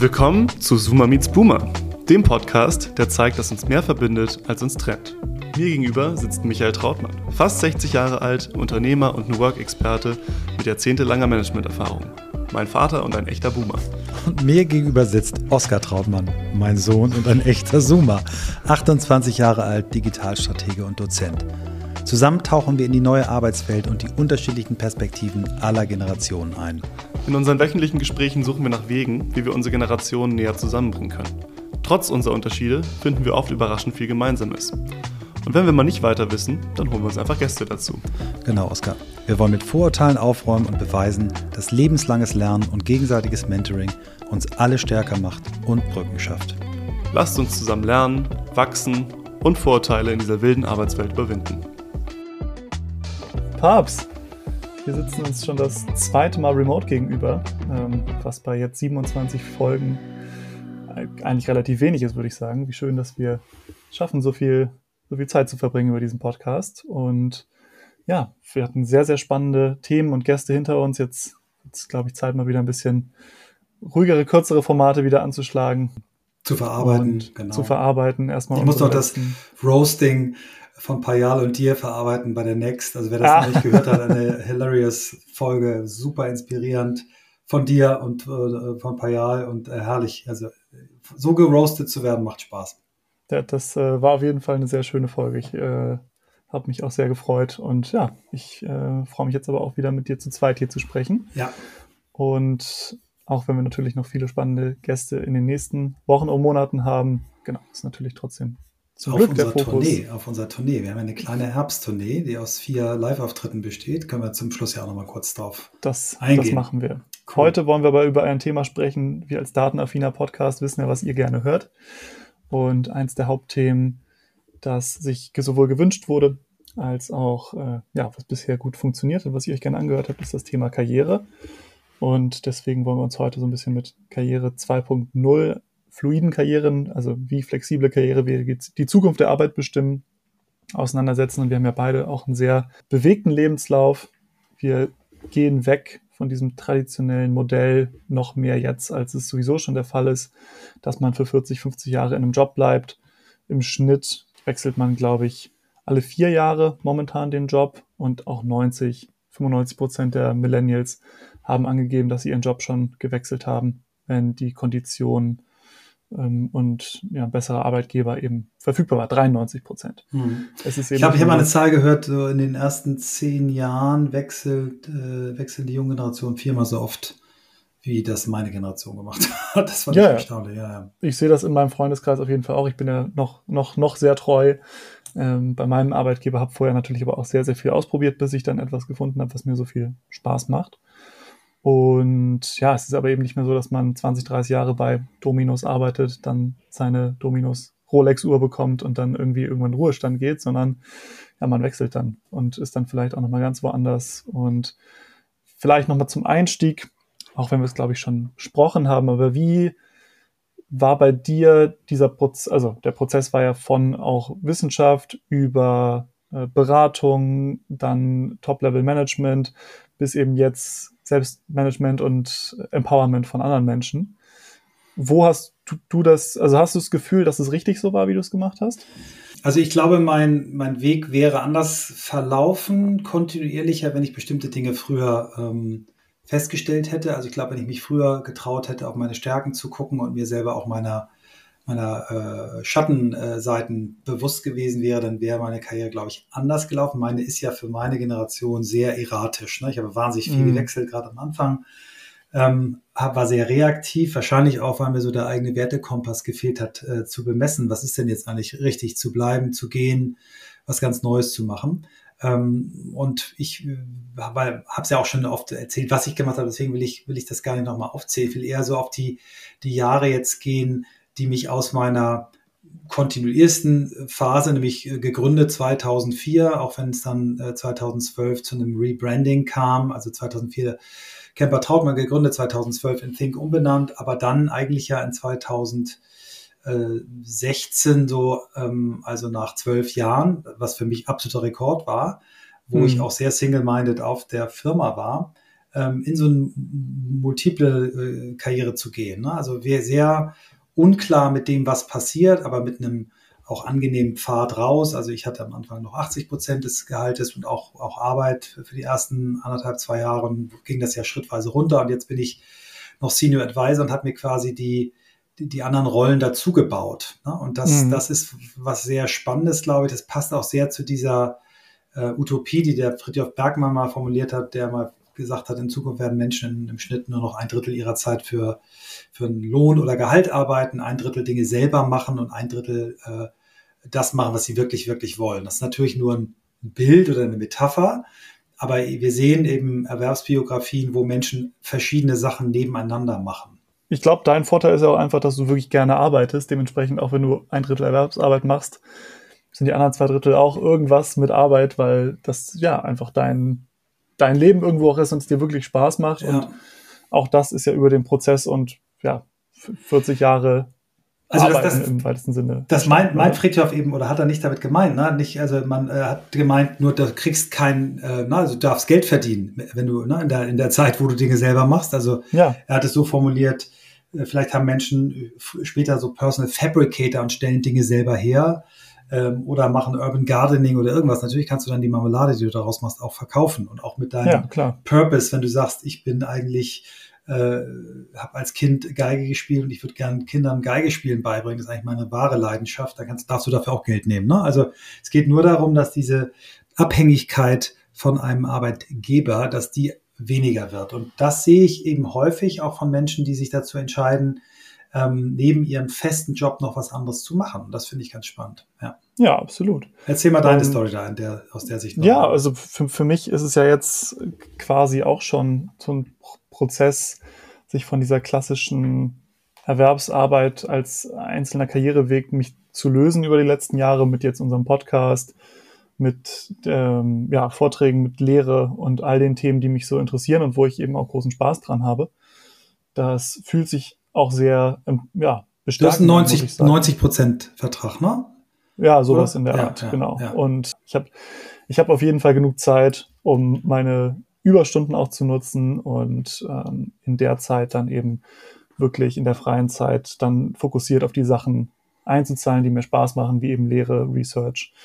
Willkommen zu Zoomer Meets Boomer, dem Podcast, der zeigt, dass uns mehr verbindet, als uns trennt. Mir gegenüber sitzt Michael Trautmann, fast 60 Jahre alt, Unternehmer und New Work-Experte mit jahrzehntelanger Managementerfahrung. Mein Vater und ein echter Boomer. Und mir gegenüber sitzt Oskar Trautmann, mein Sohn und ein echter Zoomer, 28 Jahre alt, Digitalstratege und Dozent. Zusammen tauchen wir in die neue Arbeitswelt und die unterschiedlichen Perspektiven aller Generationen ein. In unseren wöchentlichen Gesprächen suchen wir nach Wegen, wie wir unsere Generationen näher zusammenbringen können. Trotz unserer Unterschiede finden wir oft überraschend viel Gemeinsames. Und wenn wir mal nicht weiter wissen, dann holen wir uns einfach Gäste dazu. Genau, Oskar. Wir wollen mit Vorurteilen aufräumen und beweisen, dass lebenslanges Lernen und gegenseitiges Mentoring uns alle stärker macht und Brücken schafft. Lasst uns zusammen lernen, wachsen und Vorurteile in dieser wilden Arbeitswelt überwinden. Papst! Wir sitzen uns schon das zweite Mal remote gegenüber, was bei jetzt 27 Folgen eigentlich relativ wenig ist, würde ich sagen. Wie schön, dass wir schaffen, so viel Zeit zu verbringen über diesen Podcast. Und ja, wir hatten sehr, sehr spannende Themen und Gäste hinter uns. Jetzt glaube ich, Zeit mal wieder ein bisschen ruhigere, kürzere Formate wieder anzuschlagen. Zu verarbeiten, genau. Zu verarbeiten. Erstmal ich muss noch das Roasting von Payal und dir verarbeiten bei der Next. Also wer das noch nicht gehört hat, eine hilarious Folge, super inspirierend von dir und von Payal und herrlich. Also so geroastet zu werden, macht Spaß. Ja, das war auf jeden Fall eine sehr schöne Folge. Ich habe mich auch sehr gefreut. Und ja, ich freue mich jetzt aber auch wieder mit dir zu zweit hier zu sprechen. Ja. Und auch wenn wir natürlich noch viele spannende Gäste in den nächsten Wochen und Monaten haben, genau, ist natürlich trotzdem zum Glück der Fokus. Auf unserer Tournee. Wir haben eine kleine Herbsttournee, die aus 4 Live-Auftritten besteht. Können wir zum Schluss ja auch noch mal kurz drauf eingehen. Das machen wir. Cool. Heute wollen wir aber über ein Thema sprechen. Wir als datenaffiner Podcast wissen ja, was ihr gerne hört. Und eins der Hauptthemen, das sich sowohl gewünscht wurde, als auch was bisher gut funktioniert und was ihr euch gerne angehört habt, ist das Thema Karriere. Und deswegen wollen wir uns heute so ein bisschen mit Karriere 2.0, fluiden Karrieren, also wie flexible Karrierewege die Zukunft der Arbeit bestimmen, auseinandersetzen. Und wir haben ja beide auch einen sehr bewegten Lebenslauf. Wir gehen weg von diesem traditionellen Modell noch mehr jetzt, als es sowieso schon der Fall ist, dass man für 40, 50 Jahre in einem Job bleibt. Im Schnitt wechselt man, glaube ich, alle 4 Jahre momentan den Job und auch 95% der Millennials haben angegeben, dass sie ihren Job schon gewechselt haben, wenn die Konditionen und bessere Arbeitgeber eben verfügbar war, 93%. Ich habe mal eine Zahl gehört, so in den ersten 10 Jahren wechseln die junge Generation 4-mal so oft, wie das meine Generation gemacht hat. Das fand ich erstaunlich. Ja. Ich sehe das in meinem Freundeskreis auf jeden Fall auch. Ich bin ja noch sehr treu bei meinem Arbeitgeber, habe vorher natürlich aber auch sehr, sehr viel ausprobiert, bis ich dann etwas gefunden habe, was mir so viel Spaß macht. Und ja, es ist aber eben nicht mehr so, dass man 20, 30 Jahre bei Domino's arbeitet, dann seine Domino's Rolex-Uhr bekommt und dann irgendwie irgendwann in Ruhestand geht, sondern ja, man wechselt dann und ist dann vielleicht auch nochmal ganz woanders. Und vielleicht nochmal zum Einstieg, auch wenn wir es, glaube ich, schon besprochen haben, aber wie war bei dir dieser Prozess, also der Prozess war ja von auch Wissenschaft über Beratung, dann Top-Level-Management bis eben jetzt Selbstmanagement und Empowerment von anderen Menschen. Wo hast du das, also hast du das Gefühl, dass es richtig so war, wie du es gemacht hast? Also ich glaube, mein Weg wäre anders verlaufen, kontinuierlicher, wenn ich bestimmte Dinge früher festgestellt hätte. Also ich glaube, wenn ich mich früher getraut hätte, auf meine Stärken zu gucken und mir selber auch meiner Schattenseiten bewusst gewesen wäre, dann wäre meine Karriere, glaube ich, anders gelaufen. Meine ist ja für meine Generation sehr erratisch. Ne? Ich habe wahnsinnig viel gewechselt, gerade am Anfang. War sehr reaktiv, wahrscheinlich auch, weil mir so der eigene Wertekompass gefehlt hat, zu bemessen, was ist denn jetzt eigentlich richtig, zu bleiben, zu gehen, was ganz Neues zu machen. Und ich habe es ja auch schon oft erzählt, was ich gemacht habe, deswegen will ich das gar nicht nochmal aufzählen. Ich will eher so auf die Jahre jetzt gehen, die mich aus meiner kontinuiersten Phase, nämlich gegründet 2004, auch wenn es dann 2012 zu einem Rebranding kam, also 2004 Kemper Trautmann gegründet, 2012 in Think umbenannt, aber dann eigentlich ja in 2016 so, also nach 12 Jahren, was für mich absoluter Rekord war, wo ich auch sehr single-minded auf der Firma war, in so eine multiple Karriere zu gehen. Ne? Also wir sehr unklar mit dem, was passiert, aber mit einem auch angenehmen Pfad raus. Also ich hatte am Anfang noch 80% des Gehaltes und auch Arbeit für die ersten 1,5, 2 Jahre, und ging das ja schrittweise runter, und jetzt bin ich noch Senior Advisor und habe mir quasi die anderen Rollen dazu gebaut. Ne? Und das ist was sehr Spannendes, glaube ich. Das passt auch sehr zu dieser Utopie, die der Frithjof Bergmann mal formuliert hat, der mal gesagt hat, in Zukunft werden Menschen im Schnitt nur noch 1/3 ihrer Zeit für einen Lohn oder Gehalt arbeiten, 1/3 Dinge selber machen und 1/3 das machen, was sie wirklich, wirklich wollen. Das ist natürlich nur ein Bild oder eine Metapher, aber wir sehen eben Erwerbsbiografien, wo Menschen verschiedene Sachen nebeneinander machen. Ich glaube, dein Vorteil ist ja auch einfach, dass du wirklich gerne arbeitest. Dementsprechend, auch wenn du 1/3 Erwerbsarbeit machst, sind die anderen 2/3 auch irgendwas mit Arbeit, weil das ja einfach dein Leben irgendwo auch ist und es dir wirklich Spaß macht. Ja. Und auch das ist ja über den Prozess und ja, 40 Jahre also Arbeiten im weitesten Sinne. Das meint Frithjof eben, oder hat er nicht damit gemeint, ne? Nicht, also man hat gemeint, nur du kriegst also du darfst Geld verdienen, wenn du in der Zeit, wo du Dinge selber machst. Also ja. Er hat es so formuliert, vielleicht haben Menschen später so Personal Fabricator und stellen Dinge selber her oder machen Urban Gardening oder irgendwas. Natürlich kannst du dann die Marmelade, die du daraus machst, auch verkaufen, und auch mit deinem Purpose, wenn du sagst, ich bin eigentlich habe als Kind Geige gespielt und ich würde gerne Kindern Geige spielen beibringen, das ist eigentlich meine wahre Leidenschaft, da darfst du dafür auch Geld nehmen. Ne? Also es geht nur darum, dass diese Abhängigkeit von einem Arbeitgeber, dass die weniger wird. Und das sehe ich eben häufig auch von Menschen, die sich dazu entscheiden, neben ihrem festen Job noch was anderes zu machen. Und das finde ich ganz spannend. Ja, absolut. Erzähl mal deine Story da aus der Sicht. Ja, also für mich ist es ja jetzt quasi auch schon so ein Prozess, sich von dieser klassischen Erwerbsarbeit als einzelner Karriereweg mich zu lösen über die letzten Jahre mit jetzt unserem Podcast, mit Vorträgen, mit Lehre und all den Themen, die mich so interessieren und wo ich eben auch großen Spaß dran habe. Das fühlt sich auch sehr bestärkend an. Du hast einen 90% Vertrag, ne? Ja, sowas in der Art, genau. Ja. Und ich hab auf jeden Fall genug Zeit, um meine Überstunden auch zu nutzen und in der Zeit dann eben wirklich in der freien Zeit dann fokussiert auf die Sachen einzuzahlen, die mir Spaß machen, wie eben Lehre, Research.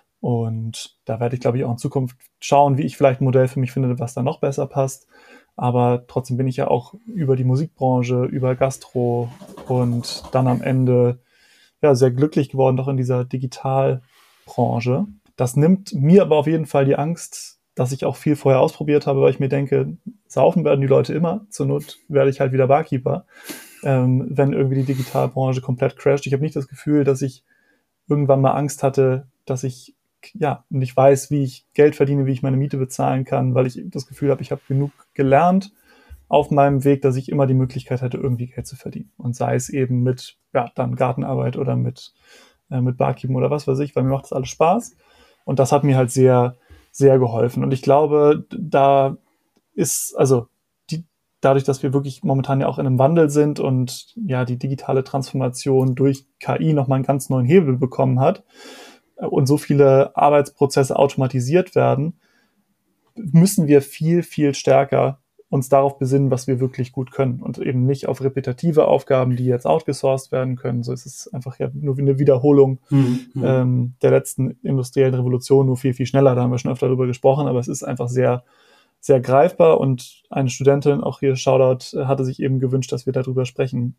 Und da werde ich, glaube ich, auch in Zukunft schauen, wie ich vielleicht ein Modell für mich finde, was da noch besser passt. Aber trotzdem bin ich ja auch über die Musikbranche, über Gastro und dann am Ende sehr glücklich geworden, doch in dieser Digitalbranche. Das nimmt mir aber auf jeden Fall die Angst, dass ich auch viel vorher ausprobiert habe, weil ich mir denke, saufen werden die Leute immer. Zur Not werde ich halt wieder Barkeeper, wenn irgendwie die Digitalbranche komplett crasht. Ich habe nicht das Gefühl, dass ich irgendwann mal Angst hatte, dass ich nicht weiß, wie ich Geld verdiene, wie ich meine Miete bezahlen kann, weil ich das Gefühl habe, ich habe genug gelernt auf meinem Weg, dass ich immer die Möglichkeit hätte, irgendwie Geld zu verdienen. Und sei es eben mit dann Gartenarbeit oder mit Barkeepen oder was weiß ich, weil mir macht das alles Spaß. Und das hat mir halt sehr, sehr geholfen. Und ich glaube, da ist, dadurch, dass wir wirklich momentan ja auch in einem Wandel sind und ja die digitale Transformation durch KI nochmal einen ganz neuen Hebel bekommen hat und so viele Arbeitsprozesse automatisiert werden, müssen wir viel, viel stärker uns darauf besinnen, was wir wirklich gut können und eben nicht auf repetitive Aufgaben, die jetzt outgesourced werden können. So ist es einfach ja nur eine Wiederholung der letzten industriellen Revolution, nur viel, viel schneller. Da haben wir schon öfter darüber gesprochen, aber es ist einfach sehr, sehr greifbar, und eine Studentin, auch hier Shoutout, hatte sich eben gewünscht, dass wir darüber sprechen.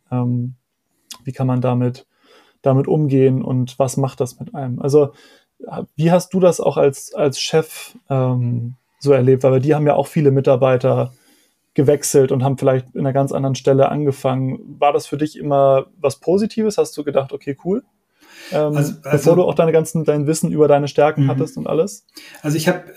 Wie kann man damit umgehen und was macht das mit einem? Also wie hast du das auch als Chef so erlebt? Weil bei dir haben ja auch viele Mitarbeiter gewechselt und haben vielleicht in einer ganz anderen Stelle angefangen. War das für dich immer was Positives? Hast du gedacht, okay, cool? Bevor du auch dein Wissen über deine Stärken hattest und alles? Also ich habe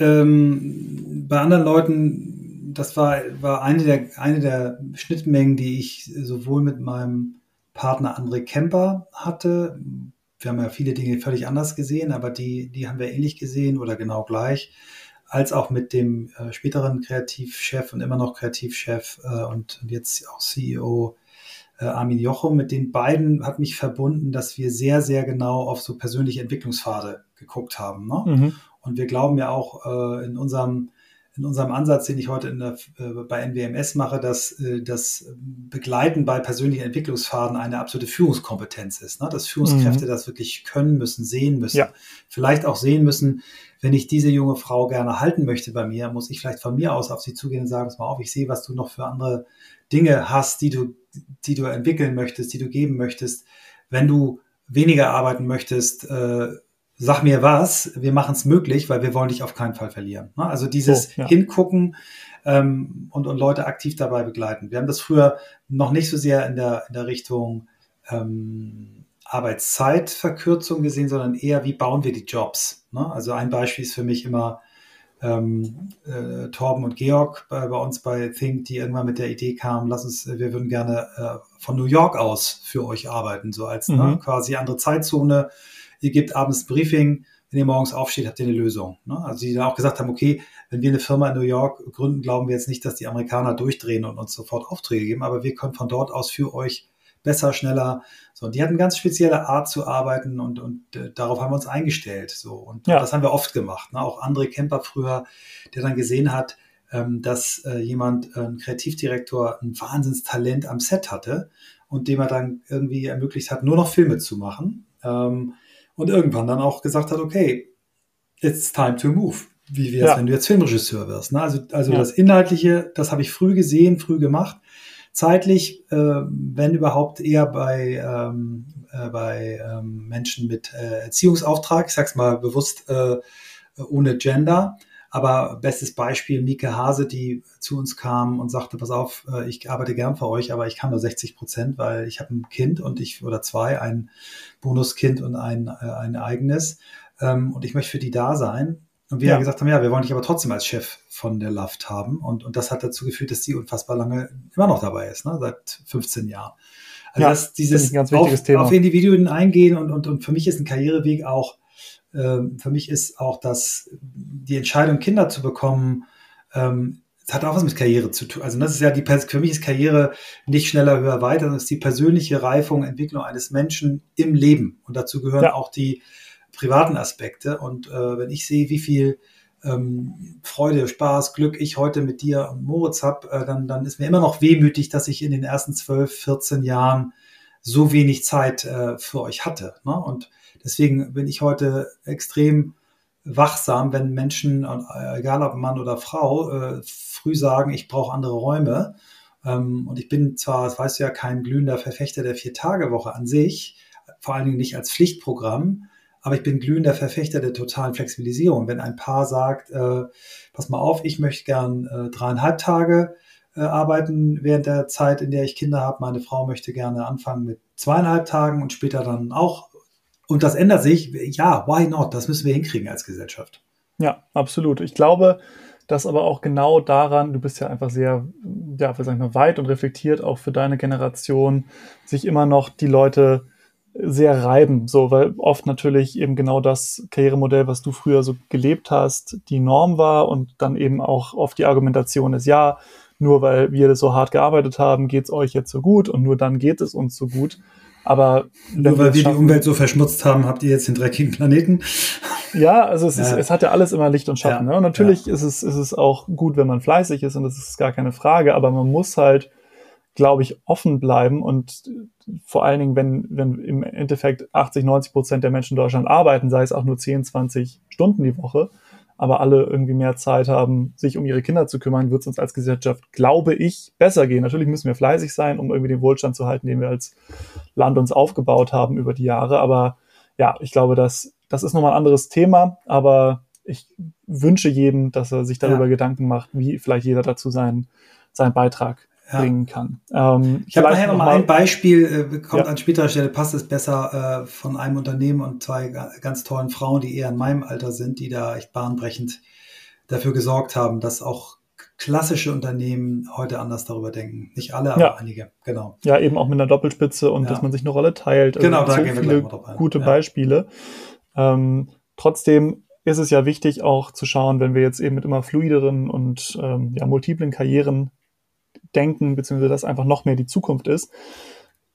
bei anderen Leuten, das war eine der Schnittmengen, die ich sowohl mit meinem Partner André Kemper hatte. Wir haben ja viele Dinge völlig anders gesehen, aber die haben wir ähnlich gesehen oder genau gleich, als auch mit dem späteren Kreativchef und immer noch Kreativchef und jetzt auch CEO Armin Jochum. Mit den beiden hat mich verbunden, dass wir sehr, sehr genau auf so persönliche Entwicklungspfade geguckt haben. Ne? Und wir glauben ja auch in unserem in unserem Ansatz, den ich heute bei NWMS mache, dass das Begleiten bei persönlichen Entwicklungspfaden eine absolute Führungskompetenz ist. Ne? Dass Führungskräfte das wirklich können müssen, sehen müssen. Ja. Vielleicht auch sehen müssen, wenn ich diese junge Frau gerne halten möchte bei mir, muss ich vielleicht von mir aus auf sie zugehen und sagen, pass mal auf, ich sehe, was du noch für andere Dinge hast, die du entwickeln möchtest, die du geben möchtest. Wenn du weniger arbeiten möchtest, sag mir was, wir machen es möglich, weil wir wollen dich auf keinen Fall verlieren. Also dieses Hingucken und Leute aktiv dabei begleiten. Wir haben das früher noch nicht so sehr in der Richtung Arbeitszeitverkürzung gesehen, sondern eher, wie bauen wir die Jobs. Also ein Beispiel ist für mich immer Torben und Georg bei uns bei Think, die irgendwann mit der Idee kamen, wir würden gerne von New York aus für euch arbeiten, so als quasi andere Zeitzone. Ihr gebt abends ein Briefing, wenn ihr morgens aufsteht, habt ihr eine Lösung. Also die dann auch gesagt haben, okay, wenn wir eine Firma in New York gründen, glauben wir jetzt nicht, dass die Amerikaner durchdrehen und uns sofort Aufträge geben, aber wir können von dort aus für euch besser, schneller. So, und die hatten eine ganz spezielle Art zu arbeiten und darauf haben wir uns eingestellt. So, und das haben wir oft gemacht. Auch André Kemper früher, der dann gesehen hat, dass ein Kreativdirektor, ein Wahnsinnstalent am Set hatte und dem er dann irgendwie ermöglicht hat, nur noch Filme zu machen. Und irgendwann dann auch gesagt hat, okay, it's time to move. Wie wär's, wenn du jetzt Filmregisseur wirst? Also das Inhaltliche, das habe ich früh gesehen, früh gemacht. Zeitlich, wenn überhaupt, eher bei Menschen mit Erziehungsauftrag, ich sag's mal bewusst ohne Gender. Aber bestes Beispiel, Mieke Hase, die zu uns kam und sagte, pass auf, ich arbeite gern für euch, aber ich kann nur 60%, weil ich habe ein Kind oder zwei, ein Bonuskind und ein eigenes. Und ich möchte für die da sein. Und wir gesagt haben, wir wollen dich aber trotzdem als Chef von der LAFT haben. Und das hat dazu geführt, dass sie unfassbar lange immer noch dabei ist, seit 15 Jahren. Also das ist dieses ganz wichtiges Thema. Auf Individuen eingehen und für mich ist ein Karriereweg auch, die Entscheidung, Kinder zu bekommen, das hat auch was mit Karriere zu tun. Also das ist ja für mich ist Karriere nicht schneller, höher, weiter, sondern es ist die persönliche Reifung, Entwicklung eines Menschen im Leben. Und dazu gehören auch die privaten Aspekte. Und wenn ich sehe, wie viel Freude, Spaß, Glück ich heute mit dir und Moritz habe, dann ist mir immer noch wehmütig, dass ich in den ersten 12, 14 Jahren so wenig Zeit für euch hatte. Ne? Und deswegen bin ich heute extrem wachsam, wenn Menschen, egal ob Mann oder Frau, früh sagen, ich brauche andere Räume. Und ich bin zwar, das weißt du ja, kein glühender Verfechter der 4-Tage-Woche an sich, vor allen Dingen nicht als Pflichtprogramm, aber ich bin glühender Verfechter der totalen Flexibilisierung. Wenn ein Paar sagt, pass mal auf, ich möchte gern 3,5 Tage arbeiten während der Zeit, in der ich Kinder habe. Meine Frau möchte gerne anfangen mit 2,5 Tagen und später dann auch. Und das ändert sich. Ja, why not? Das müssen wir hinkriegen als Gesellschaft. Ja, absolut. Ich glaube, dass aber auch genau daran, du bist ja einfach sehr, weit und reflektiert, auch für deine Generation, sich immer noch die Leute sehr reiben, so, weil oft natürlich eben genau das Karrieremodell, was du früher so gelebt hast, die Norm war und dann eben auch oft die Argumentation ist, ja, nur weil wir so hart gearbeitet haben, geht's euch jetzt so gut und nur dann geht es uns so gut. Aber nur weil wir die Umwelt so verschmutzt haben, habt ihr jetzt den dreckigen Planeten? Ja, also es hat ja alles immer Licht und Schatten. Ne? Und natürlich ist es auch gut, wenn man fleißig ist und das ist gar keine Frage, aber man muss halt, glaube ich, offen bleiben und vor allen Dingen, wenn im Endeffekt 80-90% der Menschen in Deutschland arbeiten, sei es auch nur 10, 20 Stunden die Woche, aber alle irgendwie mehr Zeit haben, sich um ihre Kinder zu kümmern, wird es uns als Gesellschaft, glaube ich, besser gehen. Natürlich müssen wir fleißig sein, um irgendwie den Wohlstand zu halten, den wir als Land uns aufgebaut haben über die Jahre. Aber ja, ich glaube, das ist nochmal ein anderes Thema, aber ich wünsche jedem, dass er sich darüber Gedanken macht, wie vielleicht jeder dazu seinen Beitrag bringen kann. Ich habe nachher noch mal ein Beispiel, kommt an späterer Stelle, passt es besser, von einem Unternehmen und zwei ganz tollen Frauen, die eher in meinem Alter sind, die da echt bahnbrechend dafür gesorgt haben, dass auch klassische Unternehmen heute anders darüber denken. Nicht alle, aber einige, genau. Ja, eben auch mit einer Doppelspitze und dass man sich eine Rolle teilt. Also da so gehen wir viele gleich mal drauf ein. Gute Beispiele. Trotzdem ist es ja wichtig auch zu schauen, wenn wir jetzt eben mit immer fluideren und multiplen Karrieren denken, beziehungsweise das einfach noch mehr die Zukunft ist,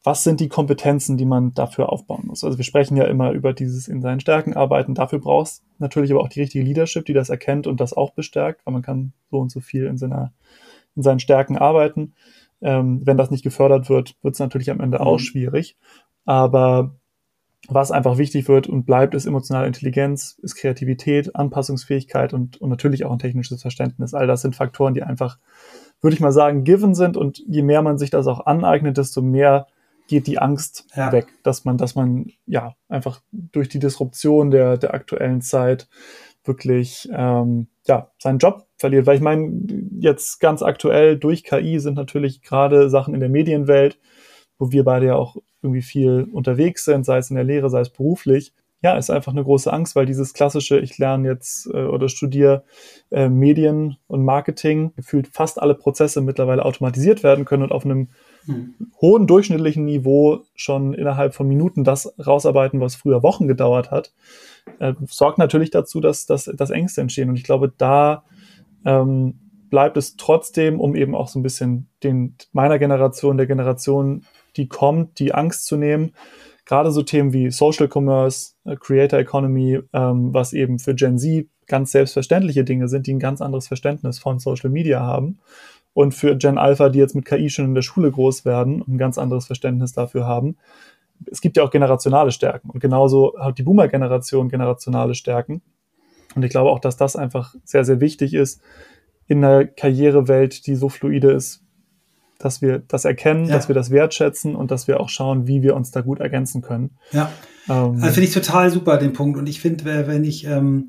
was sind die Kompetenzen, die man dafür aufbauen muss? Also wir sprechen ja immer über dieses in seinen Stärken arbeiten. Dafür brauchst du natürlich aber auch die richtige Leadership, die das erkennt und das auch bestärkt, weil man kann so und so viel in seinen Stärken arbeiten. Wenn das nicht gefördert wird, wird es natürlich am Ende auch schwierig. Aber was einfach wichtig wird und bleibt, ist emotionale Intelligenz, ist Kreativität, Anpassungsfähigkeit und natürlich auch ein technisches Verständnis. All das sind Faktoren, die einfach, würde ich mal sagen, given sind. Und je mehr man sich das auch aneignet, desto mehr geht die Angst weg, dass man ja einfach durch die Disruption der aktuellen Zeit wirklich seinen Job verliert. Weil ich meine, jetzt ganz aktuell durch KI sind natürlich gerade Sachen in der Medienwelt, wo wir beide ja auch irgendwie viel unterwegs sind, sei es in der Lehre, sei es beruflich. Ja, ist einfach eine große Angst, weil dieses klassische, ich lerne jetzt oder studiere Medien und Marketing, gefühlt fast alle Prozesse mittlerweile automatisiert werden können und auf einem hohen durchschnittlichen Niveau schon innerhalb von Minuten das rausarbeiten, was früher Wochen gedauert hat, sorgt natürlich dazu, dass Ängste entstehen. Und ich glaube, da bleibt es trotzdem, um eben auch so ein bisschen meiner Generation, der Generation, die kommt, die Angst zu nehmen, gerade so Themen wie Social Commerce, Creator Economy, was eben für Gen Z ganz selbstverständliche Dinge sind, die ein ganz anderes Verständnis von Social Media haben. Und für Gen Alpha, die jetzt mit KI schon in der Schule groß werden und ein ganz anderes Verständnis dafür haben. Es gibt ja auch generationale Stärken. Und genauso hat die Boomer-Generation generationale Stärken. Und ich glaube auch, dass das einfach sehr, sehr wichtig ist in einer Karrierewelt, die so fluide ist, dass wir das erkennen, dass wir das wertschätzen und dass wir auch schauen, wie wir uns da gut ergänzen können. Ja, also finde ich total super, den Punkt. Und ich finde, wenn ich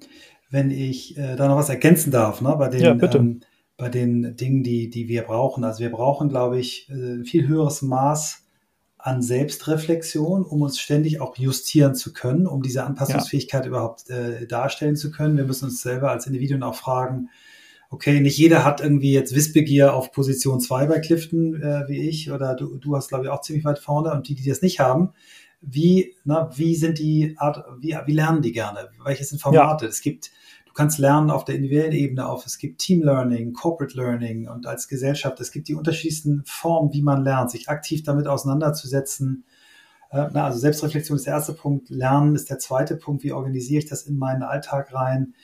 da noch was ergänzen darf, ne, bei den Dingen, die wir brauchen. Also wir brauchen, glaube ich, ein viel höheres Maß an Selbstreflexion, um uns ständig auch justieren zu können, um diese Anpassungsfähigkeit überhaupt darstellen zu können. Wir müssen uns selber als Individuen auch fragen, okay, nicht jeder hat irgendwie jetzt Wissbegier auf Position 2 bei Clifton, wie ich, oder du hast, glaube ich, auch ziemlich weit vorne, und die das nicht haben, wie sind die Art, wie lernen die gerne? Welche sind Formate? Du kannst lernen auf der individuellen Ebene es gibt Team Learning, Corporate Learning und als Gesellschaft, es gibt die unterschiedlichsten Formen, wie man lernt, sich aktiv damit auseinanderzusetzen. Also Selbstreflexion ist der erste Punkt, Lernen ist der zweite Punkt, wie organisiere ich das in meinen Alltag rein?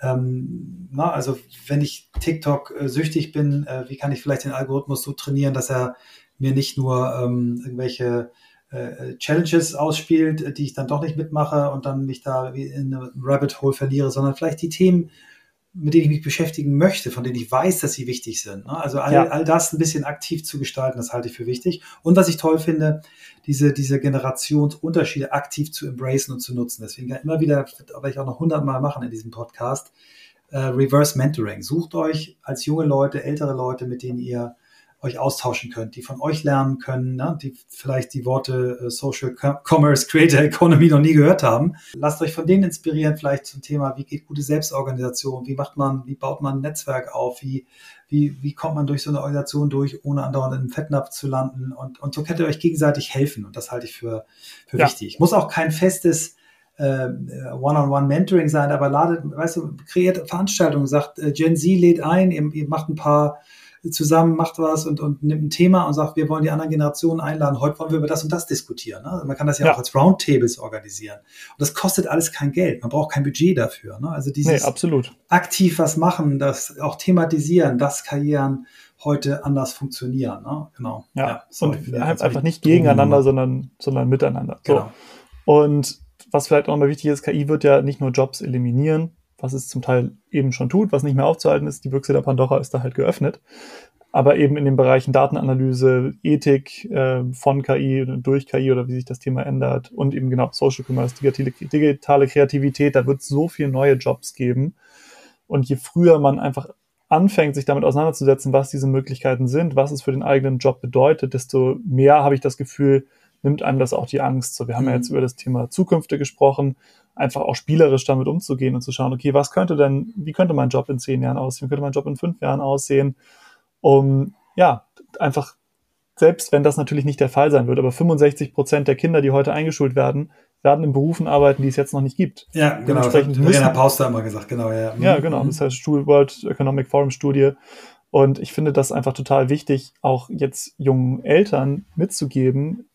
Also wenn ich TikTok süchtig bin, wie kann ich vielleicht den Algorithmus so trainieren, dass er mir nicht nur irgendwelche Challenges ausspielt, die ich dann doch nicht mitmache und dann mich da wie in eine Rabbit Hole verliere, sondern vielleicht die Themen, mit denen ich mich beschäftigen möchte, von denen ich weiß, dass sie wichtig sind. Ne? Also all das ein bisschen aktiv zu gestalten, das halte ich für wichtig. Und was ich toll finde, diese Generationsunterschiede aktiv zu embracen und zu nutzen. Deswegen immer wieder, werde ich auch noch 100-mal machen in diesem Podcast, Reverse Mentoring. Sucht euch als junge Leute, ältere Leute, mit denen ihr euch austauschen könnt, die von euch lernen können, ne? Die vielleicht die Worte Social Commerce, Creator Economy noch nie gehört haben. Lasst euch von denen inspirieren, vielleicht zum Thema, wie geht gute Selbstorganisation, wie baut man ein Netzwerk auf, wie kommt man durch so eine Organisation durch, ohne andauernd in einem Fettnapf zu landen, und so könnt ihr euch gegenseitig helfen, und das halte ich für wichtig. Muss auch kein festes One-on-One-Mentoring sein, aber kreiert Veranstaltungen, sagt Gen Z lädt ein, ihr macht ein paar zusammen, macht was und nimmt ein Thema und sagt, wir wollen die anderen Generationen einladen. Heute wollen wir über das und das diskutieren. Ne? Man kann das ja auch als Roundtables organisieren. Und das kostet alles kein Geld. Man braucht kein Budget dafür. Ne? Also absolut. Aktiv was machen, das auch thematisieren, dass Karrieren heute anders funktionieren. Ne? Genau. Und einfach nicht gegeneinander, sondern miteinander. Genau. So. Und was vielleicht auch nochmal wichtig ist, KI wird ja nicht nur Jobs eliminieren, was es zum Teil eben schon tut, was nicht mehr aufzuhalten ist. Die Büchse der Pandora ist da halt geöffnet. Aber eben in den Bereichen Datenanalyse, Ethik von KI, durch KI oder wie sich das Thema ändert und eben genau Social Commerce, digitale Kreativität, da wird es so viele neue Jobs geben. Und je früher man einfach anfängt, sich damit auseinanderzusetzen, was diese Möglichkeiten sind, was es für den eigenen Job bedeutet, desto mehr habe ich das Gefühl, nimmt einem das auch die Angst. So, wir haben ja jetzt über das Thema Zukünfte gesprochen, einfach auch spielerisch damit umzugehen und zu schauen, okay, wie könnte mein Job in 10 Jahren aussehen, wie könnte mein Job in 5 Jahren aussehen, einfach, selbst wenn das natürlich nicht der Fall sein wird, aber 65% der Kinder, die heute eingeschult werden in Berufen arbeiten, die es jetzt noch nicht gibt. Ja, genau, das hat Verena Pauster immer gesagt, genau. Ja, genau, das heißt World Economic Forum Studie. Und ich finde das einfach total wichtig, auch jetzt jungen Eltern mitzugeben,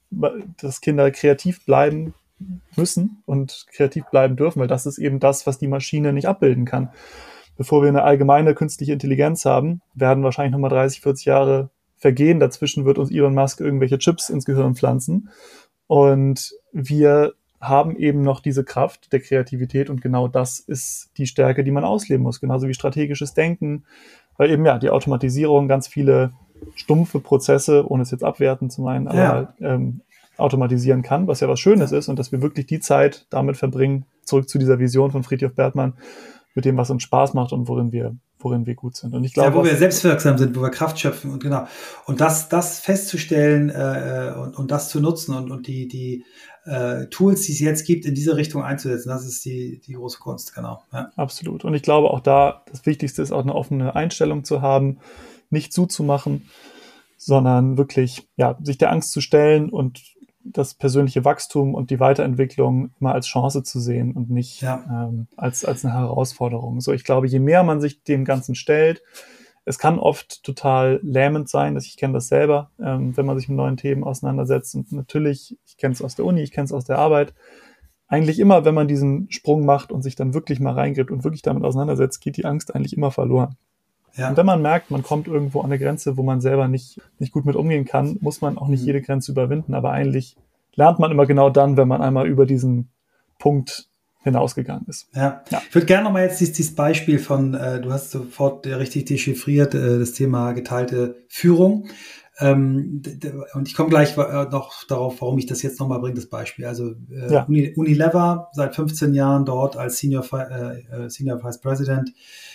dass Kinder kreativ bleiben müssen und kreativ bleiben dürfen, weil das ist eben das, was die Maschine nicht abbilden kann. Bevor wir eine allgemeine künstliche Intelligenz haben, werden wahrscheinlich nochmal 30, 40 Jahre vergehen. Dazwischen wird uns Elon Musk irgendwelche Chips ins Gehirn pflanzen. Und wir haben eben noch diese Kraft der Kreativität und genau das ist die Stärke, die man ausleben muss. Genauso wie strategisches Denken, weil eben die Automatisierung ganz viele stumpfe Prozesse, ohne es jetzt abwerten zu meinen, aber automatisieren kann, was ja was Schönes ist und dass wir wirklich die Zeit damit verbringen, zurück zu dieser Vision von Frithjof Bertmann, mit dem, was uns Spaß macht und worin wir gut sind. Und ich glaube, wo wir selbstwirksam sind, wo wir Kraft schöpfen und genau. Und das festzustellen und das zu nutzen und die Tools, die es jetzt gibt, in diese Richtung einzusetzen, das ist die große Kunst, genau. Ja. Absolut. Und ich glaube auch da, das Wichtigste ist auch eine offene Einstellung zu haben, nicht zuzumachen, sondern wirklich sich der Angst zu stellen und das persönliche Wachstum und die Weiterentwicklung immer als Chance zu sehen und nicht als eine Herausforderung. So, ich glaube, je mehr man sich dem Ganzen stellt, es kann oft total lähmend sein, ich kenne das selber, wenn man sich mit neuen Themen auseinandersetzt. Und natürlich, ich kenne es aus der Uni, ich kenne es aus der Arbeit. Eigentlich immer, wenn man diesen Sprung macht und sich dann wirklich mal reingibt und wirklich damit auseinandersetzt, geht die Angst eigentlich immer verloren. Ja. Und wenn man merkt, man kommt irgendwo an eine Grenze, wo man selber nicht gut mit umgehen kann, muss man auch nicht jede Grenze überwinden. Aber eigentlich lernt man immer genau dann, wenn man einmal über diesen Punkt hinausgegangen ist. Ja. Ich würde gerne nochmal jetzt dieses Beispiel von, du hast sofort richtig dechiffriert, das Thema geteilte Führung. Und ich komme gleich noch darauf, warum ich das jetzt nochmal bringe, das Beispiel. Also Unilever, seit 15 Jahren dort als Senior Vice President,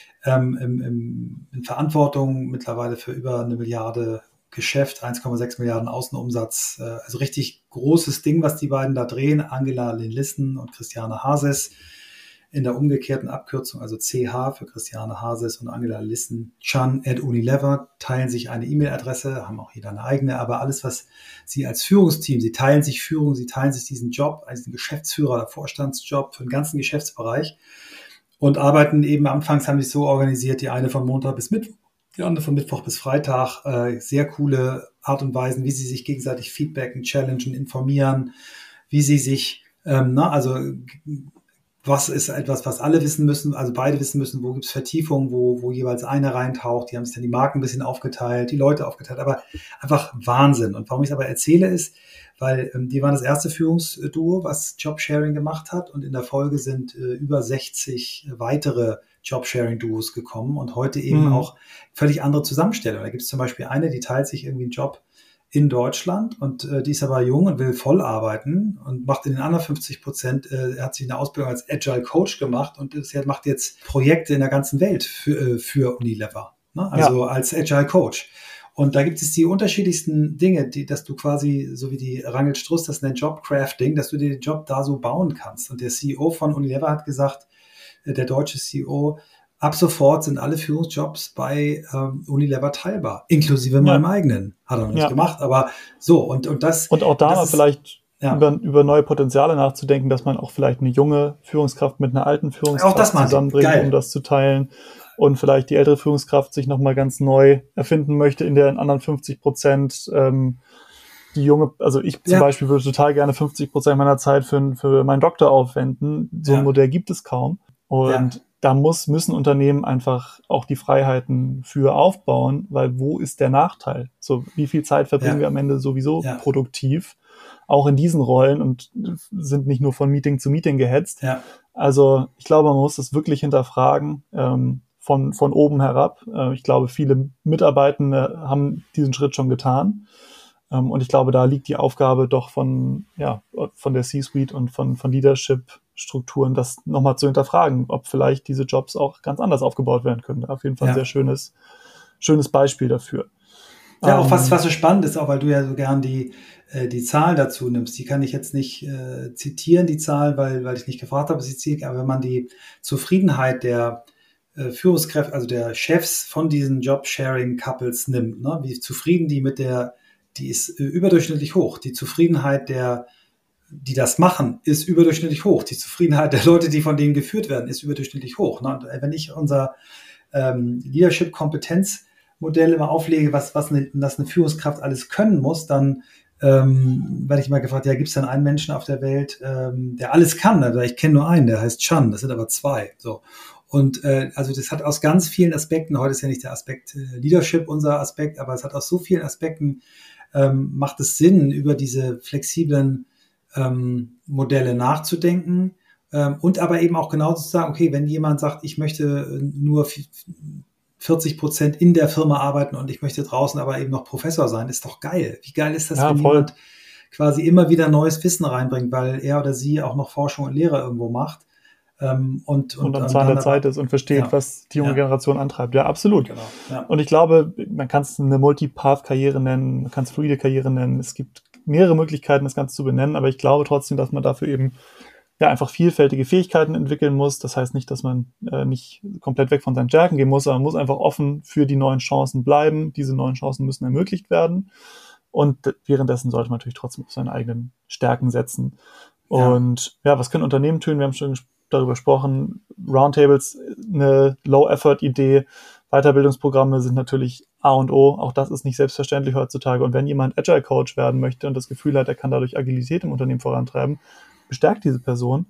in Verantwortung mittlerweile für über 1 Milliarde Geschäft, 1,6 Milliarden Außenumsatz, also richtig großes Ding, was die beiden da drehen, Angela Lissen und Christiane Hases, in der umgekehrten Abkürzung, also CH für Christiane Hases und Angela Lissen, Chan@Unilever, teilen sich eine E-Mail-Adresse, haben auch jeder eine eigene, aber alles, was sie als Führungsteam, sie teilen sich Führung, sie teilen sich diesen Job, also diesen Geschäftsführer- oder Vorstandsjob für den ganzen Geschäftsbereich, und arbeiten eben, anfangs haben sie es so organisiert, die eine von Montag bis Mittwoch, die andere von Mittwoch bis Freitag, sehr coole Art und Weisen, wie sie sich gegenseitig feedbacken, challengen, informieren, wie sie sich, was ist etwas, was alle wissen müssen, also beide wissen müssen, wo gibt es Vertiefungen, wo jeweils einer reintaucht, die haben sich dann die Marken ein bisschen aufgeteilt, die Leute aufgeteilt, aber einfach Wahnsinn. Und warum ich es aber erzähle ist, weil die waren das erste Führungsduo, was Jobsharing gemacht hat, und in der Folge sind über 60 weitere Jobsharing-Duos gekommen und heute eben auch völlig andere Zusammenstellungen. Da gibt es zum Beispiel eine, die teilt sich irgendwie einen Job in Deutschland und die ist aber jung und will voll arbeiten und macht in den anderen 50%, er hat sich eine Ausbildung als Agile Coach gemacht und macht jetzt Projekte in der ganzen Welt für Unilever, ne? Also als Agile Coach. Und da gibt es die unterschiedlichsten Dinge, dass du quasi, so wie die Rangel Struss, das nennt Jobcrafting, dass du dir den Job da so bauen kannst. Und der CEO von Unilever hat gesagt, der deutsche CEO, ab sofort sind alle Führungsjobs bei Unilever teilbar, inklusive meinem eigenen. Hat er noch nicht gemacht, aber so. Und das. Und auch da mal vielleicht über neue Potenziale nachzudenken, dass man auch vielleicht eine junge Führungskraft mit einer alten Führungskraft zusammenbringt, um das zu teilen. Und vielleicht die ältere Führungskraft sich nochmal ganz neu erfinden möchte, in der in anderen 50% die junge, also ich zum Beispiel würde total gerne 50% meiner Zeit für meinen Doktor aufwenden. So ein Modell gibt es kaum. Und da müssen Unternehmen einfach auch die Freiheiten für aufbauen, weil wo ist der Nachteil? So, wie viel Zeit verbringen wir am Ende sowieso produktiv, auch in diesen Rollen, und sind nicht nur von Meeting zu Meeting gehetzt. Ja. Also ich glaube, man muss das wirklich hinterfragen, von oben herab. Ich glaube, viele Mitarbeitende haben diesen Schritt schon getan. Und ich glaube, da liegt die Aufgabe doch von der C-Suite und von Leadership-Strukturen, das nochmal zu hinterfragen, ob vielleicht diese Jobs auch ganz anders aufgebaut werden können. Auf jeden Fall ein sehr schönes Beispiel dafür. Ja, auch was so spannend ist, auch weil du ja so gern die Zahlen dazu nimmst. Die kann ich jetzt nicht zitieren, die Zahlen, weil ich nicht gefragt habe, aber wenn man die Zufriedenheit der Führungskräfte, also der Chefs von diesen Job-Sharing-Couples nimmt, ne, wie zufrieden die ist überdurchschnittlich hoch. Die Zufriedenheit die das machen, ist überdurchschnittlich hoch. Die Zufriedenheit der Leute, die von denen geführt werden, ist überdurchschnittlich hoch. Ne? Und wenn ich unser Leadership-Kompetenzmodell immer auflege, was eine Führungskraft alles können muss, dann werde ich mal gefragt, ja, gibt es denn einen Menschen auf der Welt, der alles kann? Also ich kenne nur einen, der heißt Chan, das sind aber zwei. So. Und also das hat aus ganz vielen Aspekten, heute ist ja nicht der Aspekt Leadership unser Aspekt, aber es hat aus so vielen Aspekten, macht es Sinn, über diese flexiblen Modelle nachzudenken und aber eben auch genau zu sagen, okay, wenn jemand sagt, ich möchte nur 40% in der Firma arbeiten und ich möchte draußen aber eben noch Professor sein, ist doch geil. Wie geil ist das, Ja, wenn voll. jemand quasi immer wieder neues Wissen reinbringt, weil er oder sie auch noch Forschung und Lehre irgendwo macht. Und am Zahn der Zeit ist und versteht, was die junge Generation antreibt. Ja, absolut. Genau, ja. Und ich glaube, man kann es eine Multipath-Karriere nennen, man kann es fluide Karriere nennen. Es gibt mehrere Möglichkeiten, das Ganze zu benennen, aber ich glaube trotzdem, dass man dafür eben einfach vielfältige Fähigkeiten entwickeln muss. Das heißt nicht, dass man nicht komplett weg von seinen Stärken gehen muss, aber man muss einfach offen für die neuen Chancen bleiben. Diese neuen Chancen müssen ermöglicht werden. Und währenddessen sollte man natürlich trotzdem auf seine eigenen Stärken setzen. Und was können Unternehmen tun? Wir haben schon darüber gesprochen. Roundtables, eine Low-Effort-Idee. Weiterbildungsprogramme sind natürlich A und O. Auch das ist nicht selbstverständlich heutzutage. Und wenn jemand Agile-Coach werden möchte und das Gefühl hat, er kann dadurch Agilität im Unternehmen vorantreiben, bestärkt diese Person.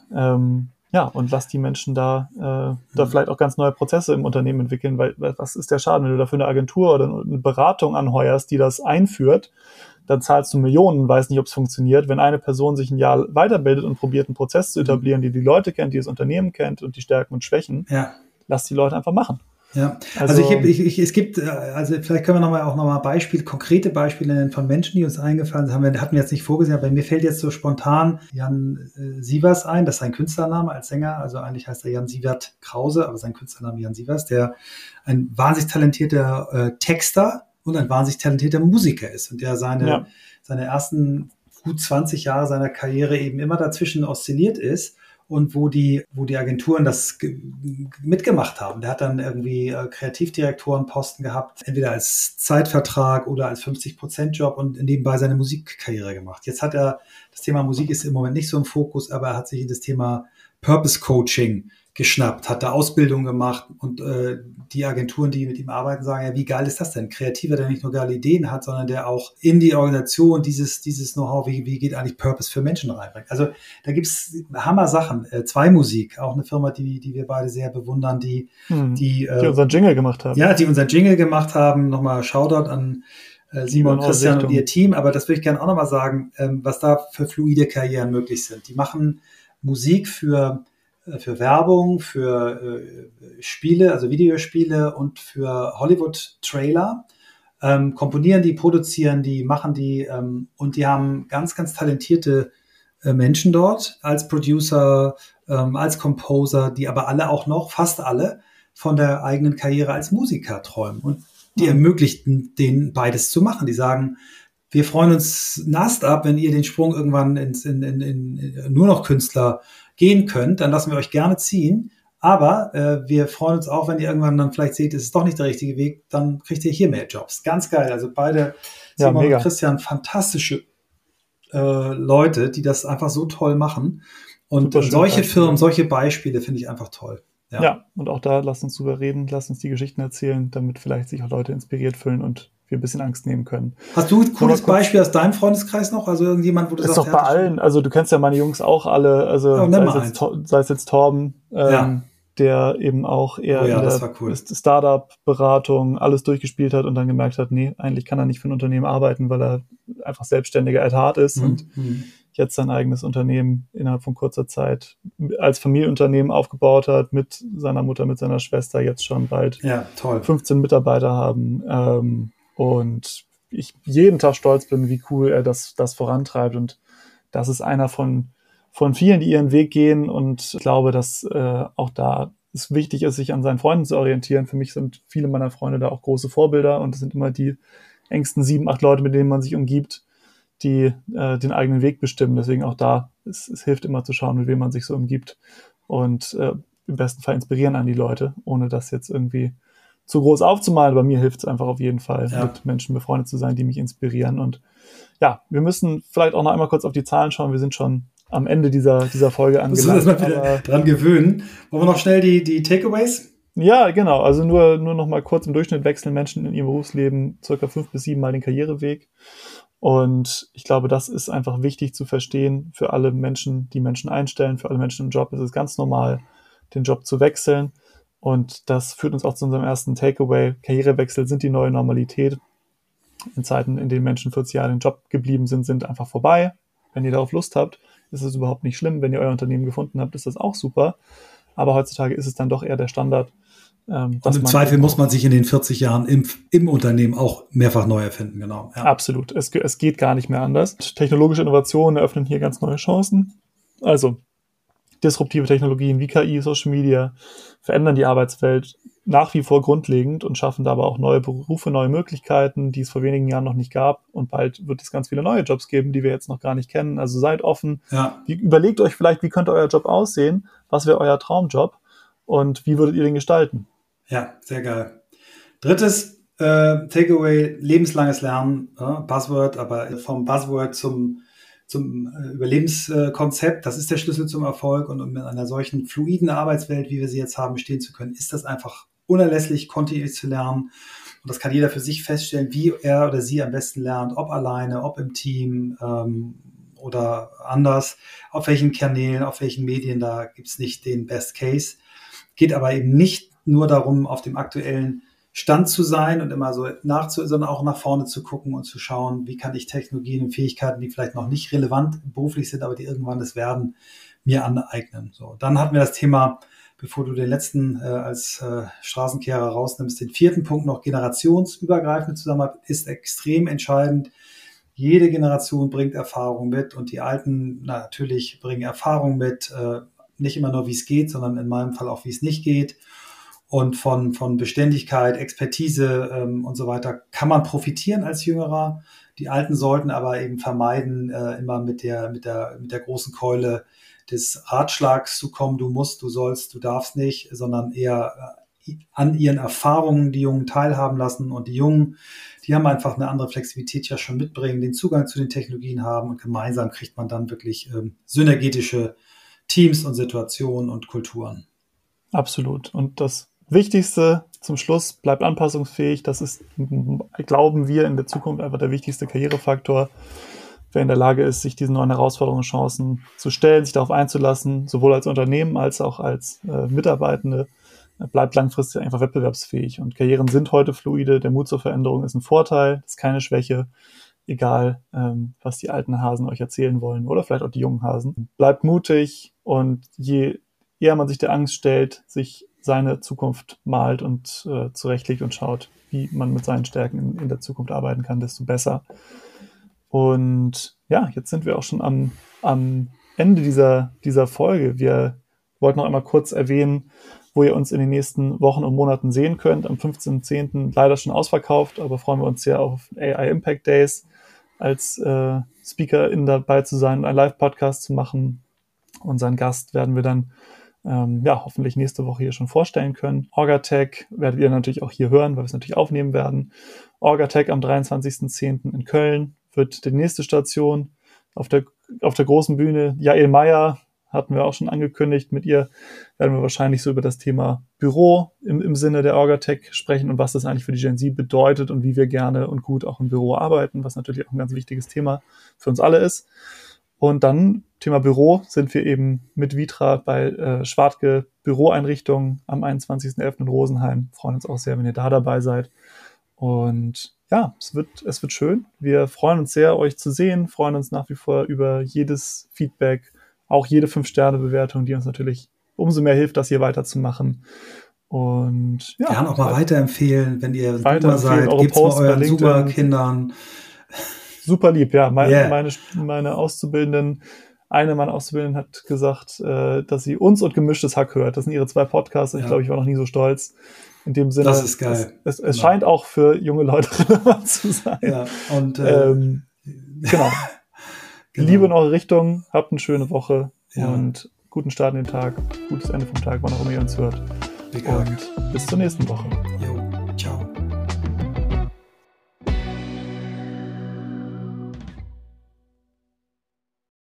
Und lasst die Menschen da vielleicht auch ganz neue Prozesse im Unternehmen entwickeln, weil was ist der Schaden, wenn du dafür eine Agentur oder eine Beratung anheuerst, die das einführt, dann zahlst du Millionen, weiß nicht, ob es funktioniert. Wenn eine Person sich ein Jahr weiterbildet und probiert, einen Prozess zu etablieren, die Leute kennt, die das Unternehmen kennt und die Stärken und Schwächen, lass die Leute einfach machen. Ja, also es gibt, vielleicht können wir noch mal konkrete Beispiele nennen von Menschen, die uns eingefallen sind. Hatten wir jetzt nicht vorgesehen, aber mir fällt jetzt so spontan Jan Sievers ein, das ist sein Künstlername als Sänger, also eigentlich heißt er Jan Sievert Krause, aber sein Künstlername Jan Sievers, der ein wahnsinnig talentierter Texter und ein wahnsinnig talentierter Musiker ist und der seine ersten gut 20 Jahre seiner Karriere eben immer dazwischen oszilliert ist. Und wo die Agenturen das mitgemacht haben. Der hat dann irgendwie Kreativdirektorenposten gehabt, entweder als Zeitvertrag oder als 50%-Job und nebenbei seine Musikkarriere gemacht. Jetzt hat das Thema Musik ist im Moment nicht so im Fokus, aber er hat sich in das Thema Purpose Coaching geschnappt, hat da Ausbildung gemacht und die Agenturen, die mit ihm arbeiten, sagen, ja, wie geil ist das denn? Kreativer, der nicht nur geile Ideen hat, sondern der auch in die Organisation dieses Know-how, wie geht eigentlich Purpose für Menschen reinbringt. Also da gibt's Hammer-Sachen. 2Musik, auch eine Firma, die wir beide sehr bewundern, die unseren Jingle gemacht haben. Ja, die unseren Jingle gemacht haben. Nochmal Shoutout an Simon, Christian und ihr Team. Aber das würde ich gerne auch nochmal sagen, was da für fluide Karrieren möglich sind. Die machen Musik für Werbung, für Spiele, also Videospiele und für Hollywood-Trailer, komponieren die, produzieren die, machen die und die haben ganz, ganz talentierte Menschen dort als Producer, als Composer, die aber alle auch noch, fast alle, von der eigenen Karriere als Musiker träumen. Und die ermöglichten denen beides zu machen. Die sagen, wir freuen uns nast ab, wenn ihr den Sprung irgendwann in nur noch Künstler gehen könnt, dann lassen wir euch gerne ziehen. Aber wir freuen uns auch, wenn ihr irgendwann dann vielleicht seht, es ist doch nicht der richtige Weg, dann kriegt ihr hier mehr Jobs. Ganz geil. Also beide, Simon und Christian, fantastische Leute, die das einfach so toll machen. Und solche Firmen, solche Beispiele finde ich einfach toll. Ja, und auch da lasst uns drüber reden, lasst uns die Geschichten erzählen, damit vielleicht sich auch Leute inspiriert fühlen und wir ein bisschen Angst nehmen können. Hast du ein cooles Beispiel aus deinem Freundeskreis noch? Also irgendjemand, wo du sagst, ist doch bei allen, also du kennst ja meine Jungs auch alle, also sei es jetzt Torben, der eben auch eher in der Startup-Beratung alles durchgespielt hat und dann gemerkt hat, nee, eigentlich kann er nicht für ein Unternehmen arbeiten, weil er einfach selbstständiger at heart ist und jetzt sein eigenes Unternehmen innerhalb von kurzer Zeit als Familienunternehmen aufgebaut hat, mit seiner Mutter, mit seiner Schwester, jetzt schon bald 15 Mitarbeiter haben und ich jeden Tag stolz bin, wie cool er das vorantreibt und das ist einer von vielen, die ihren Weg gehen und ich glaube, dass auch da es wichtig ist, sich an seinen Freunden zu orientieren. Für mich sind viele meiner Freunde da auch große Vorbilder und es sind immer die engsten 7, 8 Leute, mit denen man sich umgibt, die den eigenen Weg bestimmen. Deswegen auch da, es hilft immer zu schauen, mit wem man sich so umgibt und im besten Fall inspirieren an die Leute, ohne das jetzt irgendwie zu groß aufzumalen. Bei mir hilft es einfach auf jeden Fall, mit Menschen befreundet zu sein, die mich inspirieren. Und ja, wir müssen vielleicht auch noch einmal kurz auf die Zahlen schauen. Wir sind schon am Ende dieser Folge angelangt. Müssen wir uns mal wieder dran gewöhnen. Wollen wir noch schnell die Takeaways? Ja, genau. Also nur noch mal kurz im Durchschnitt wechseln Menschen in ihrem Berufsleben circa 5 bis 7 Mal den Karriereweg. Und ich glaube, das ist einfach wichtig zu verstehen für alle Menschen, die Menschen einstellen, für alle Menschen im Job. Es ist ganz normal, den Job zu wechseln. Und das führt uns auch zu unserem ersten Takeaway. Karrierewechsel sind die neue Normalität. In Zeiten, in denen Menschen 40 Jahre im Job geblieben sind einfach vorbei. Wenn ihr darauf Lust habt, ist es überhaupt nicht schlimm. Wenn ihr euer Unternehmen gefunden habt, ist das auch super. Aber heutzutage ist es dann doch eher der Standard. Und im Zweifel muss man sich in den 40 Jahren im Unternehmen auch mehrfach neu erfinden, genau. Ja. Absolut. Es geht gar nicht mehr anders. Technologische Innovationen eröffnen hier ganz neue Chancen. Also disruptive Technologien wie KI, Social Media verändern die Arbeitswelt nach wie vor grundlegend und schaffen dabei auch neue Berufe, neue Möglichkeiten, die es vor wenigen Jahren noch nicht gab. Und bald wird es ganz viele neue Jobs geben, die wir jetzt noch gar nicht kennen. Also seid offen. Ja. Überlegt euch vielleicht, wie könnte euer Job aussehen? Was wäre euer Traumjob? Und wie würdet ihr den gestalten? Ja, sehr geil. Drittes Takeaway, lebenslanges Lernen, Buzzword, aber vom Buzzword zum Überlebenskonzept, das ist der Schlüssel zum Erfolg. Und um in einer solchen fluiden Arbeitswelt, wie wir sie jetzt haben, bestehen zu können, ist das einfach unerlässlich, kontinuierlich zu lernen. Und das kann jeder für sich feststellen, wie er oder sie am besten lernt, ob alleine, ob im Team oder anders, auf welchen Kanälen, auf welchen Medien, da gibt es nicht den Best Case. Geht aber eben nicht nur darum, auf dem aktuellen Stand zu sein und immer so sondern auch nach vorne zu gucken und zu schauen, wie kann ich Technologien und Fähigkeiten, die vielleicht noch nicht relevant beruflich sind, aber die irgendwann es werden, mir aneignen. So, dann hatten wir das Thema, bevor du den letzten als Straßenkehrer rausnimmst, den vierten Punkt noch, generationsübergreifende Zusammenarbeit ist extrem entscheidend. Jede Generation bringt Erfahrung mit und die Alten natürlich bringen Erfahrung mit, nicht immer nur, wie es geht, sondern in meinem Fall auch, wie es nicht geht. Und von Beständigkeit, Expertise und so weiter kann man profitieren als Jüngerer. Die Alten sollten aber eben vermeiden, immer mit der großen Keule des Ratschlags zu kommen, du musst, du sollst, du darfst nicht, sondern eher an ihren Erfahrungen die Jungen teilhaben lassen. Und die Jungen, die haben einfach eine andere Flexibilität ja schon mitbringen, den Zugang zu den Technologien haben und gemeinsam kriegt man dann wirklich synergetische Teams und Situationen und Kulturen. Absolut. Und das Wichtigste zum Schluss, bleibt anpassungsfähig. Das ist, glauben wir, in der Zukunft einfach der wichtigste Karrierefaktor. Wer in der Lage ist, sich diesen neuen Herausforderungen und Chancen zu stellen, sich darauf einzulassen, sowohl als Unternehmen als auch als Mitarbeitende, bleibt langfristig einfach wettbewerbsfähig. Und Karrieren sind heute fluide. Der Mut zur Veränderung ist ein Vorteil, ist keine Schwäche. Egal, was die alten Hasen euch erzählen wollen oder vielleicht auch die jungen Hasen. Bleibt mutig und je eher man sich der Angst stellt, sich seine Zukunft malt und zurechtlegt und schaut, wie man mit seinen Stärken in der Zukunft arbeiten kann, desto besser. Und ja, jetzt sind wir auch schon am Ende dieser Folge. Wir wollten noch einmal kurz erwähnen, wo ihr uns in den nächsten Wochen und Monaten sehen könnt. Am 15.10. leider schon ausverkauft, aber freuen wir uns sehr auf AI Impact Days als Speakerin dabei zu sein und einen Live-Podcast zu machen. Unseren Gast werden wir dann hoffentlich nächste Woche hier schon vorstellen können. Orgatech werdet ihr natürlich auch hier hören, weil wir es natürlich aufnehmen werden. Orgatech am 23.10. in Köln wird die nächste Station auf der großen Bühne. Jael Meyer hatten wir auch schon angekündigt. Mit ihr werden wir wahrscheinlich so über das Thema Büro im Sinne der Orgatech sprechen und was das eigentlich für die Gen Z bedeutet und wie wir gerne und gut auch im Büro arbeiten, was natürlich auch ein ganz wichtiges Thema für uns alle ist. Und dann, Thema Büro, sind wir eben mit Vitra bei Schwartke Büroeinrichtungen am 21.11. in Rosenheim. Freuen uns auch sehr, wenn ihr da dabei seid. Und ja, es wird schön. Wir freuen uns sehr, euch zu sehen, freuen uns nach wie vor über jedes Feedback, auch jede 5-Sterne-Bewertung, die uns natürlich umso mehr hilft, das hier weiterzumamachen. Und ja. Gerne auch mal weiterempfehlen, wenn ihr Boomer seid, gebt's mal euren Superkindern. Super lieb, ja. Meine Auszubildenden, eine meiner Auszubildenden hat gesagt, dass sie uns und Gemischtes Hack hört. Das sind ihre 2 Podcasts. Ich glaube, ich war noch nie so stolz. In dem Sinne, das ist geil. Es scheint auch für junge Leute relevant zu sein. Ja, und genau. Liebe in eure Richtung, habt eine schöne Woche und guten Start in den Tag, gutes Ende vom Tag, wann auch immer ihr uns hört. Und bis zur nächsten Woche. Jo.